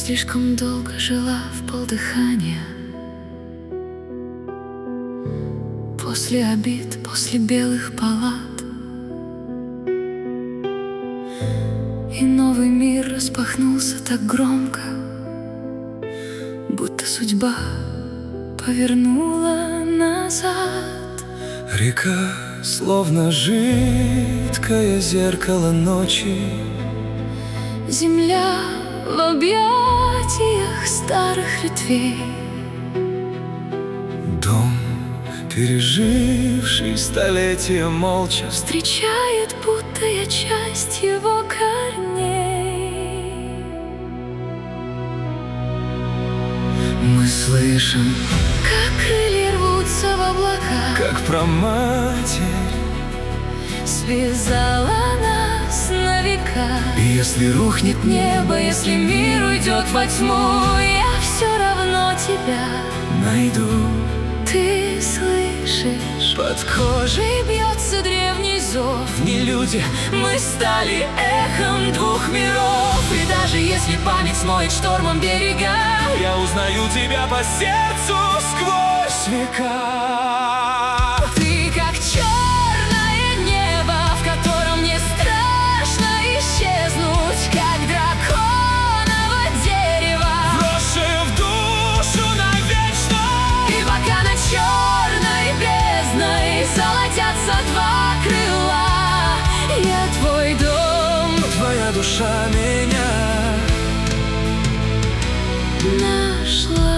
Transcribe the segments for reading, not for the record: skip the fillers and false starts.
слишком долго жила в полдыхания. После обид, после белых палат, и новый мир распахнулся так громко, будто судьба повернула назад. Река, словно жидкое зеркало ночи, земля в объятиях старых ветвей, дом, переживший столетия молча, встречает, будто я часть его корней. Мы слышим, как крылья рвутся в облака, как проматерь связала нас на века. И если рухнет Небо, если мир уйдет во тьму, я все равно тебя найду. Ты слышишь, Под кожей бьется древний зов. не люди, Мы стали эхом двух миров. И даже если память смоет штормом берега, я узнаю тебя по сердцу сквозь века. ты как черное небо, в котором мне страшно исчезнуть, как драконово дерево, Брошенное в душу навечно. и пока над черной бездной золотятся два крыла, я твой дом Твоя душа меня нашла.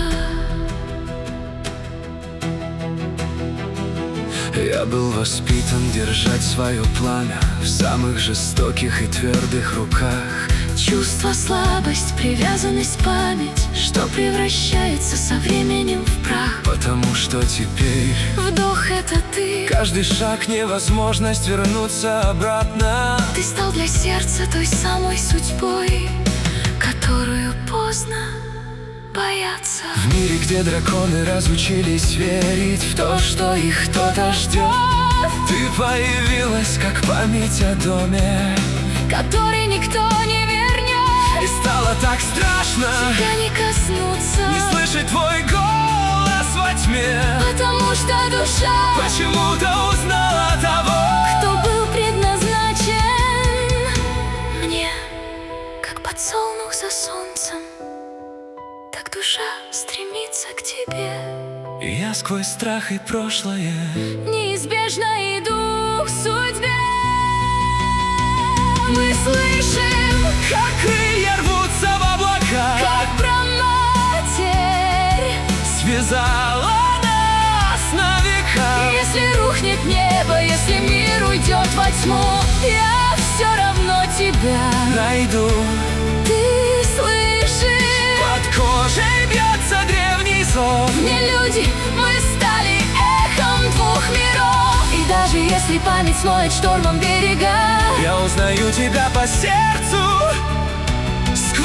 Я был воспитан держать свое пламя в самых жестоких и твердых руках. Чувство, слабость, привязанность, память, что превращается со временем в прах. Потому что теперь Вдох — это ты. каждый шаг — невозможность вернуться обратно. Ты стал для сердца той самой судьбой, которую поздно бояться. В мире, где драконы разучились верить в то, что их кто-то ждет, ты появилась, как память о доме, который никто не вернет. и стало так страшно Тебя не коснуться, не слышать твой голос во тьме. потому что душа Почему-то узнала того, кто был предназначен мне, как подсолнух за солнцем, так душа стремится к тебе. и я сквозь страх и прошлое Неизбежно иду к судьбе. Мы слышим, как крылья рвутся в облака, как проматерь связала нас на века. Если рухнет небо, если мир уйдет во тьму, я все равно тебя Найду. Ты слышишь, Под кожей бьется древний зов. не люди, мы стали эхом двух миров. И даже если память смоет штормом берега, Я узнаю тебя по сердцу сквозь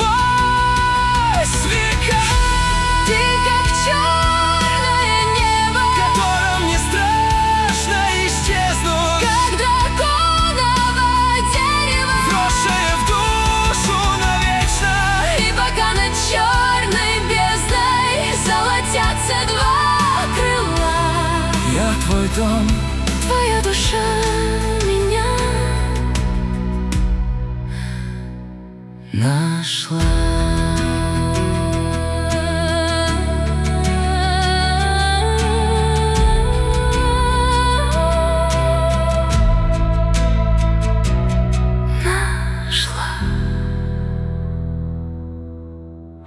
века. ты как черное небо, В котором не страшно исчезнуть, как драконово дерево, брошенное в душу навечно. и пока над черной бездной золотятся два крыла, Я твой дом, твоя душа меня нашла.